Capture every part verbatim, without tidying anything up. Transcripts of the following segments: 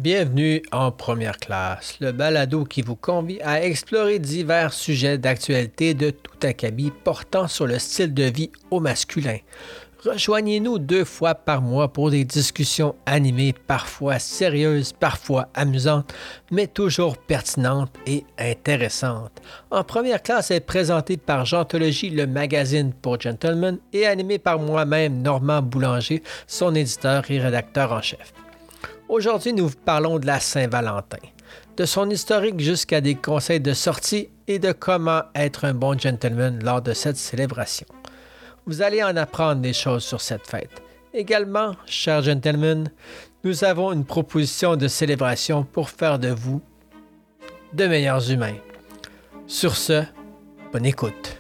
Bienvenue en première classe, le balado qui vous convie à explorer divers sujets d'actualité de tout acabit portant sur le style de vie au masculin. Rejoignez-nous deux fois par mois pour des discussions animées, parfois sérieuses, parfois amusantes, mais toujours pertinentes et intéressantes. En première classe est présenté par Jeantologie, le magazine pour gentlemen, et animé par moi-même, Normand Boulanger, son éditeur et rédacteur en chef. Aujourd'hui, nous vous parlons de la Saint-Valentin, de son historique jusqu'à des conseils de sortie et de comment être un bon gentleman lors de cette célébration. Vous allez en apprendre des choses sur cette fête. Également, chers gentlemen, nous avons une proposition de célébration pour faire de vous de meilleurs humains. Sur ce, bonne écoute.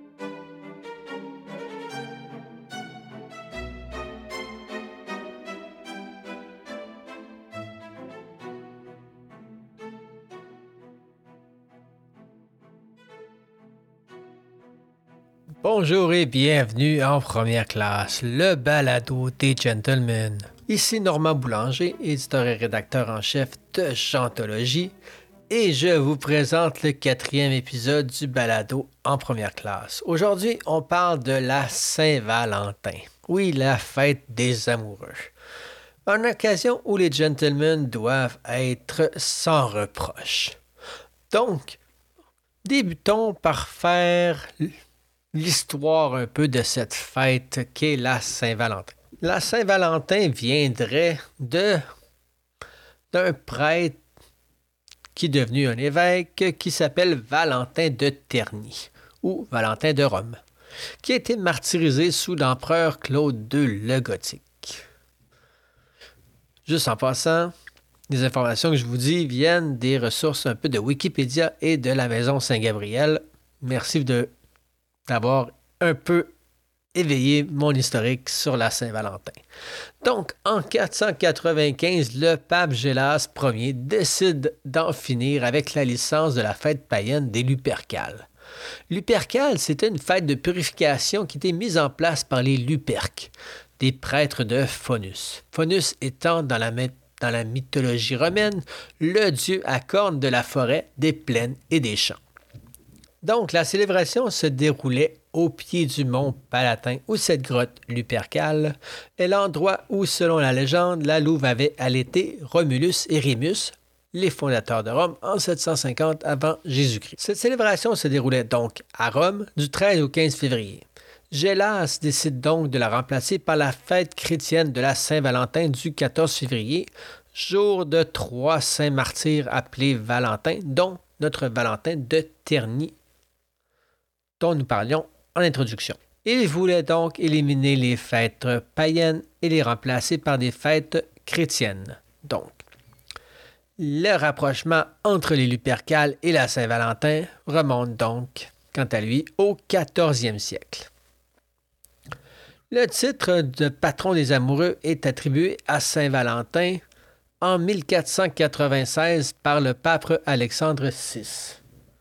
Bonjour et bienvenue en première classe, le balado des gentlemen. Ici Normand Boulanger, éditeur et rédacteur en chef de Jeantologie, et je vous présente le quatrième épisode du balado en première classe. Aujourd'hui, on parle de la Saint-Valentin. Oui, la fête des amoureux. Une occasion où les gentlemen doivent être sans reproche. Donc, débutons par faire l'histoire un peu de cette fête qu'est la Saint-Valentin. La Saint-Valentin viendrait de d'un prêtre qui est devenu un évêque qui s'appelle Valentin de Terni ou Valentin de Rome, qui a été martyrisé sous l'empereur Claude deux le Gothique. Juste en passant, les informations que je vous dis viennent des ressources un peu de Wikipédia et de la Maison Saint-Gabriel. Merci de d'avoir un peu éveillé mon historique sur la Saint-Valentin. Donc, en quatre cent quatre-vingt-quinze, le pape Gélas Ier décide d'en finir avec la licence de la fête païenne des Lupercales. Lupercales, c'était une fête de purification qui était mise en place par les Luperques, des prêtres de Faunus. Faunus étant dans la, dans la mythologie romaine le dieu à cornes de la forêt, des plaines et des champs. Donc, la célébration se déroulait au pied du mont Palatin, où cette grotte Lupercale est l'endroit où, selon la légende, la louve avait allaité Romulus et Rémus, les fondateurs de Rome, en sept cent cinquante avant Jésus-Christ. Cette célébration se déroulait donc à Rome du treize au quinze février. Gélas décide donc de la remplacer par la fête chrétienne de la Saint-Valentin du quatorze février, jour de trois saints martyrs appelés Valentin, dont notre Valentin de Terni, dont nous parlions en introduction. Il voulait donc éliminer les fêtes païennes et les remplacer par des fêtes chrétiennes. Donc, le rapprochement entre les Lupercales et la Saint-Valentin remonte donc, quant à lui, au quatorzième siècle. Le titre de patron des amoureux est attribué à Saint-Valentin en mille quatre cent quatre-vingt-seize par le pape Alexandre six.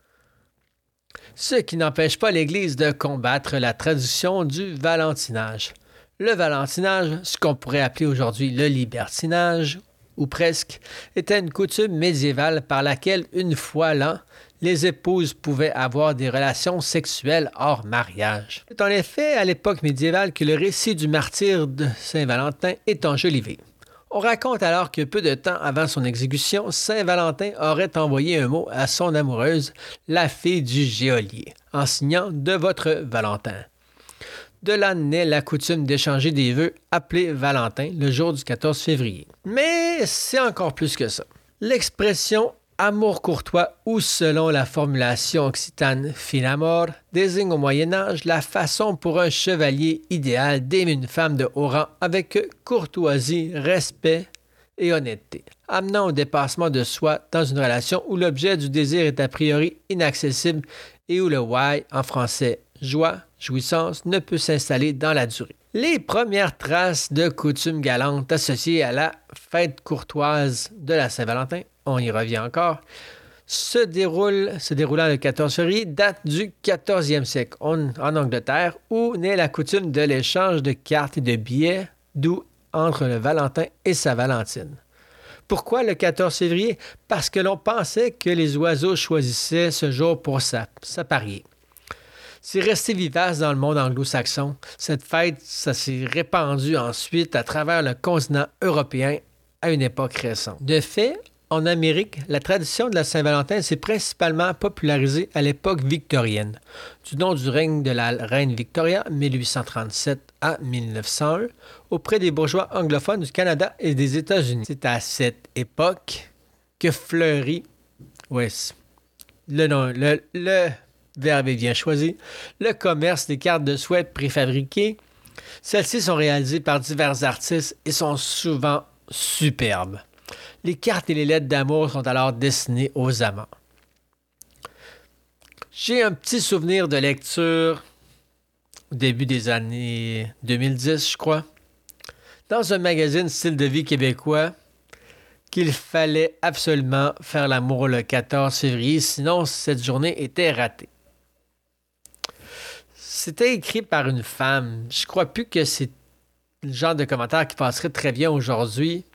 Ce qui n'empêche pas l'Église de combattre la tradition du valentinage. Le valentinage, ce qu'on pourrait appeler aujourd'hui le libertinage, ou presque, était une coutume médiévale par laquelle, une fois l'an, les épouses pouvaient avoir des relations sexuelles hors mariage. C'est en effet à l'époque médiévale que le récit du martyre de Saint-Valentin est enjolivé. On raconte alors que peu de temps avant son exécution, Saint-Valentin aurait envoyé un mot à son amoureuse, la fille du geôlier, en signant « de votre Valentin ». De là naît la coutume d'échanger des vœux appelés Valentin le jour du quatorze février. Mais c'est encore plus que ça. L'expression amour courtois ou selon la formulation occitane fin amour désigne au Moyen-Âge la façon pour un chevalier idéal d'aimer une femme de haut rang avec courtoisie, respect et honnêteté, amenant au dépassement de soi dans une relation où l'objet du désir est a priori inaccessible et où le why en français joie, jouissance ne peut s'installer dans la durée. Les premières traces de coutumes galantes associées à la fête courtoise de la Saint-Valentin, on y revient encore, se déroulent, se déroulant le quatorze février, date du quatorzième siècle on, en Angleterre, où naît la coutume de l'échange de cartes et de billets, d'où entre le Valentin et sa Valentine. Pourquoi le quatorze février? Parce que l'on pensait que les oiseaux choisissaient ce jour pour s'apparier. C'est resté vivace dans le monde anglo-saxon. Cette fête, ça s'est répandu ensuite à travers le continent européen à une époque récente. De fait, en Amérique, la tradition de la Saint-Valentin s'est principalement popularisée à l'époque victorienne, du nom du règne de la reine Victoria, mille huit cent trente-sept à mille neuf cent un, auprès des bourgeois anglophones du Canada et des États-Unis. C'est à cette époque que fleurit, ouais, le nom, le, le verbe est bien choisi, le commerce des cartes de souhait préfabriquées. Celles-ci sont réalisées par divers artistes et sont souvent superbes. Les cartes et les lettres d'amour sont alors destinées aux amants. J'ai un petit souvenir de lecture au début des années deux mille dix, je crois, dans un magazine Style de vie québécois, qu'il fallait absolument faire l'amour le quatorze février, sinon cette journée était ratée. C'était écrit par une femme. Je crois plus que c'est le genre de commentaire qui passerait très bien aujourd'hui.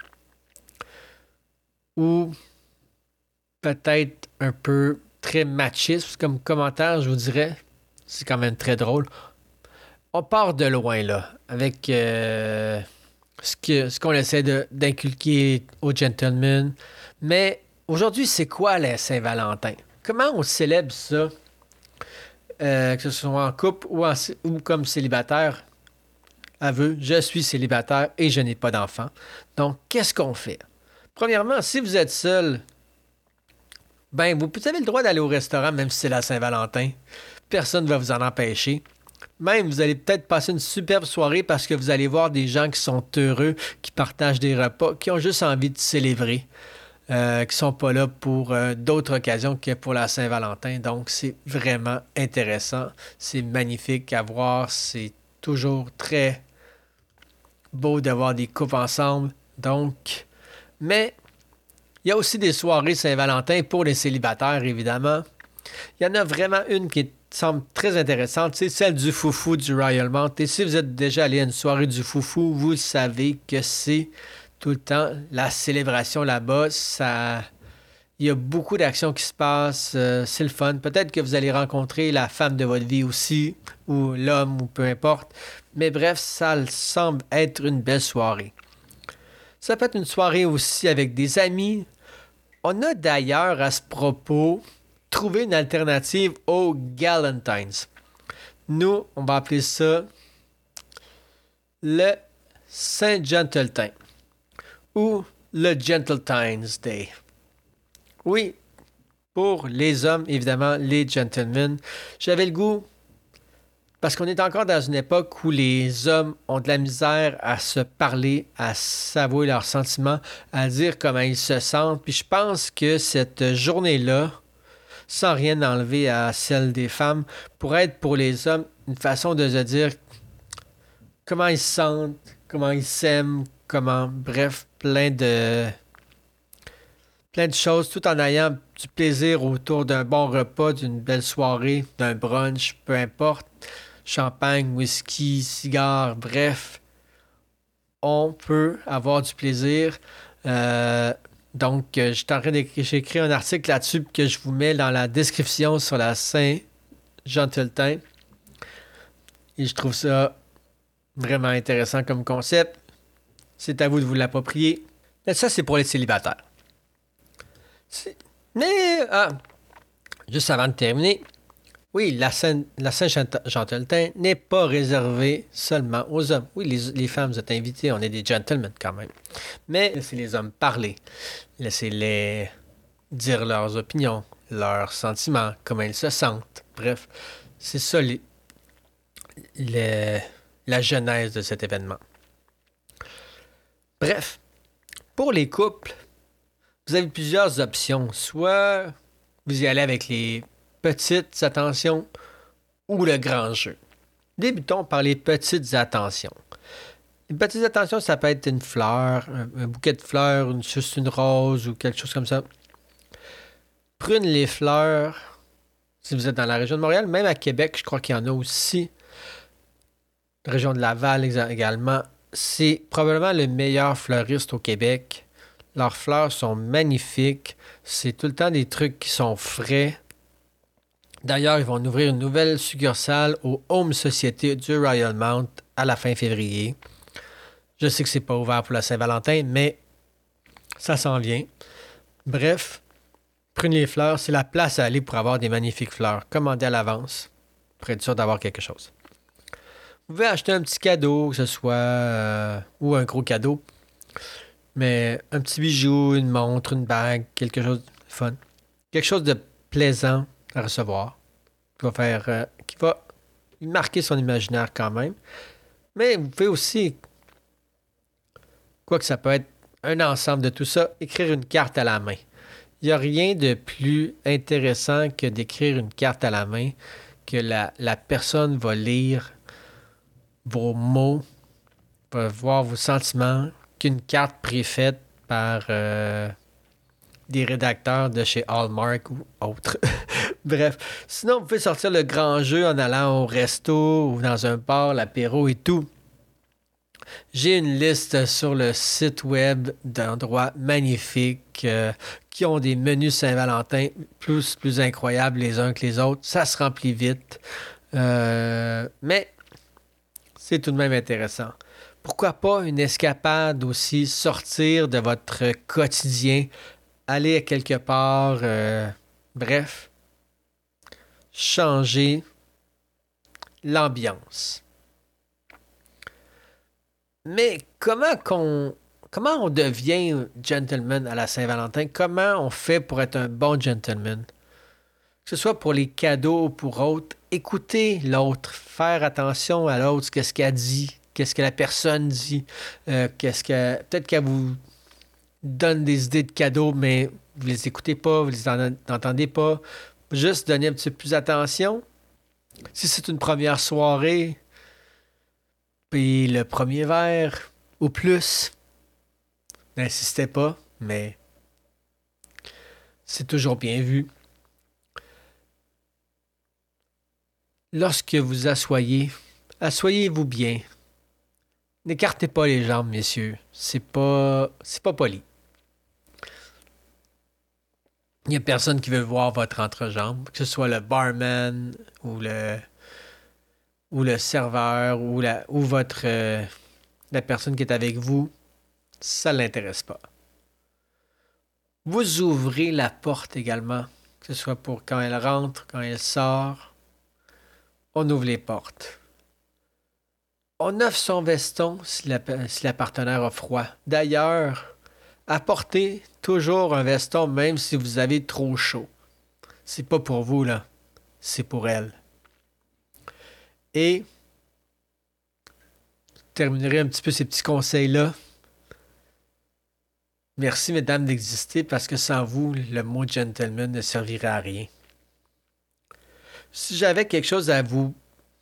Ou peut-être un peu très machiste comme commentaire, je vous dirais. C'est quand même très drôle. On part de loin, là, avec euh, ce, que, ce qu'on essaie de, d'inculquer aux gentlemen. Mais aujourd'hui, c'est quoi la Saint-Valentin? Comment on célèbre ça? Euh, que ce soit en couple ou, en, ou comme célibataire. Aveu, je suis célibataire et je n'ai pas d'enfant. Donc, qu'est-ce qu'on fait? Premièrement, si vous êtes seul, ben, vous avez le droit d'aller au restaurant, même si c'est la Saint-Valentin. Personne ne va vous en empêcher. Même, vous allez peut-être passer une superbe soirée parce que vous allez voir des gens qui sont heureux, qui partagent des repas, qui ont juste envie de célébrer, euh, qui ne sont pas là pour euh, d'autres occasions que pour la Saint-Valentin. Donc, c'est vraiment intéressant. C'est magnifique à voir. C'est toujours très beau d'avoir des couples ensemble. Donc, mais il y a aussi des soirées Saint-Valentin pour les célibataires, évidemment. Il y en a vraiment une qui semble très intéressante, c'est celle du foufou du Royal Mount. Et si vous êtes déjà allé à une soirée du foufou, vous savez que c'est tout le temps la célébration là-bas. Ça... Il y a beaucoup d'actions qui se passent. Euh, c'est le fun. Peut-être que vous allez rencontrer la femme de votre vie aussi, ou l'homme, ou peu importe. Mais bref, ça semble être une belle soirée. Ça peut être une soirée aussi avec des amis. On a d'ailleurs à ce propos trouvé une alternative au Galentines. Nous, on va appeler ça le Saint-Gentletin ou le Gentletines Day. Oui, pour les hommes, évidemment, les gentlemen. J'avais le goût, parce qu'on est encore dans une époque où les hommes ont de la misère à se parler, à s'avouer leurs sentiments, à dire comment ils se sentent. Puis je pense que cette journée-là, sans rien enlever à celle des femmes, pourrait être pour les hommes une façon de se dire comment ils se sentent, comment ils s'aiment, comment, bref, plein de... plein de choses, tout en ayant du plaisir autour d'un bon repas, d'une belle soirée, d'un brunch, peu importe. Champagne, whisky, cigare, bref. On peut avoir du plaisir. Euh, donc, euh, j'étais en train d'écrire, j'ai écrit un article là-dessus que je vous mets dans la description sur la Saint-Gentletin. Et je trouve ça vraiment intéressant comme concept. C'est à vous de vous l'approprier. Mais ça, c'est pour les célibataires. C'est... Mais, ah, juste avant de terminer, oui, la Saint, la Saint-Gentletin n'est pas réservée seulement aux hommes. Oui, les, les femmes, vous êtes invités, on est des gentlemen quand même. Mais laissez les hommes parler. Laissez-les dire leurs opinions, leurs sentiments, comment ils se sentent. Bref, c'est ça les, les, la genèse de cet événement. Bref, pour les couples, vous avez plusieurs options. Soit vous y allez avec les petites attentions ou le grand jeu. Débutons par les petites attentions. Les petites attentions, ça peut être une fleur, un, un bouquet de fleurs, une, juste une rose ou quelque chose comme ça. Prune les fleurs, si vous êtes dans la région de Montréal, même à Québec, je crois qu'il y en a aussi. Région de Laval également. C'est probablement le meilleur fleuriste au Québec. Leurs fleurs sont magnifiques. C'est tout le temps des trucs qui sont frais. D'ailleurs, ils vont ouvrir une nouvelle succursale au Home Society du Royal Mount à la fin février. Je sais que c'est pas ouvert pour la Saint-Valentin, mais ça s'en vient. Bref, Prunier Fleurs, c'est la place à aller pour avoir des magnifiques fleurs. Commandez à l'avance pour être sûr d'avoir quelque chose. Vous pouvez acheter un petit cadeau, que ce soit... Euh, ou un gros cadeau. Mais un petit bijou, une montre, une bague, quelque chose de fun. Quelque chose de plaisant à recevoir. Qui va faire... Euh, qui va marquer son imaginaire quand même. Mais vous pouvez aussi... Quoi que ça peut être un ensemble de tout ça, écrire une carte à la main. Il n'y a rien de plus intéressant que d'écrire une carte à la main, que la, la personne va lire vos mots, va voir vos sentiments, qu'une carte préfaite par euh, des rédacteurs de chez Hallmark ou autres. Bref, sinon vous pouvez sortir le grand jeu en allant au resto ou dans un bar, l'apéro et tout. J'ai une liste sur le site web d'endroits magnifiques euh, qui ont des menus Saint-Valentin plus, plus incroyables les uns que les autres. Ça se remplit vite. Euh, mais c'est tout de même intéressant. Pourquoi pas une escapade aussi, sortir de votre quotidien, aller à quelque part, euh, bref, changer l'ambiance. Mais comment qu'on comment on devient gentleman à la Saint-Valentin? Comment on fait pour être un bon gentleman? Que ce soit pour les cadeaux ou pour autres, écouter l'autre, faire attention à l'autre, qu'est-ce qu'elle dit, qu'est-ce que la personne dit, euh, qu'est-ce que peut-être qu'elle vous donne des idées de cadeaux, mais vous les écoutez pas, vous les en- entendez pas. Juste donner un petit peu plus attention. Si c'est une première soirée, puis le premier verre ou plus, n'insistez pas, mais c'est toujours bien vu. Lorsque vous asseyez, asseyez-vous bien. N'écartez pas les jambes, messieurs. C'est pas, c'est pas poli. Il n'y a personne qui veut voir votre entrejambe, que ce soit le barman ou le, ou le serveur ou, la, ou votre, euh, la personne qui est avec vous. Ça ne l'intéresse pas. Vous ouvrez la porte également, que ce soit pour quand elle rentre, quand elle sort. On ouvre les portes. On offre son veston si la, si la partenaire a froid. D'ailleurs, apportez toujours un veston même si vous avez trop chaud. C'est pas pour vous, là. C'est pour elle. Et je terminerai un petit peu ces petits conseils-là. Merci, mesdames, d'exister parce que sans vous, le mot gentleman ne servirait à rien. Si j'avais quelque chose à vous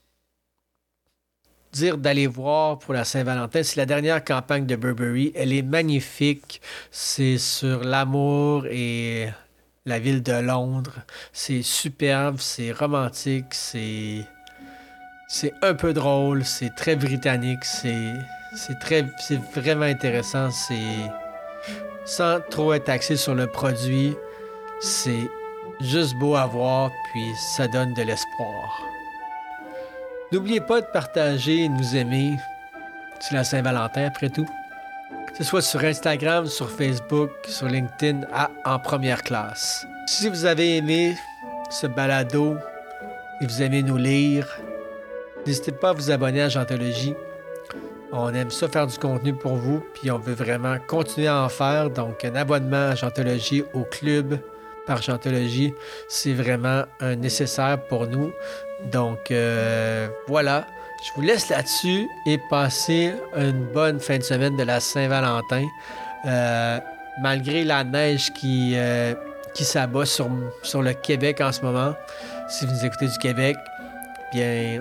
dire d'aller voir pour la Saint-Valentin, c'est la dernière campagne de Burberry. Elle est magnifique. C'est sur l'amour et la ville de Londres. C'est superbe, c'est romantique, c'est c'est un peu drôle, c'est très britannique, c'est c'est très c'est vraiment intéressant, c'est sans trop être axé sur le produit, c'est juste beau à voir puis ça donne de l'espoir. N'oubliez pas de partager et de nous aimer. C'est la Saint-Valentin après tout. Que ce soit sur Instagram, sur Facebook, sur LinkedIn, à En Première Classe. Si vous avez aimé ce balado et vous aimez nous lire, n'hésitez pas à vous abonner à Gentologie. On aime ça faire du contenu pour vous, puis on veut vraiment continuer à en faire. Donc, un abonnement à Gentologie au club par Gentologie, c'est vraiment un nécessaire pour nous. Donc, euh, voilà. Je vous laisse là-dessus et passez une bonne fin de semaine de la Saint-Valentin. Euh, malgré la neige qui, euh, qui s'abat sur, sur le Québec en ce moment, si vous nous écoutez du Québec, bien,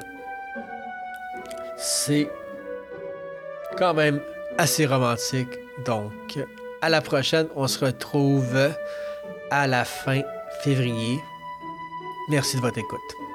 c'est quand même assez romantique. Donc, à la prochaine. On se retrouve à la fin février. Merci de votre écoute.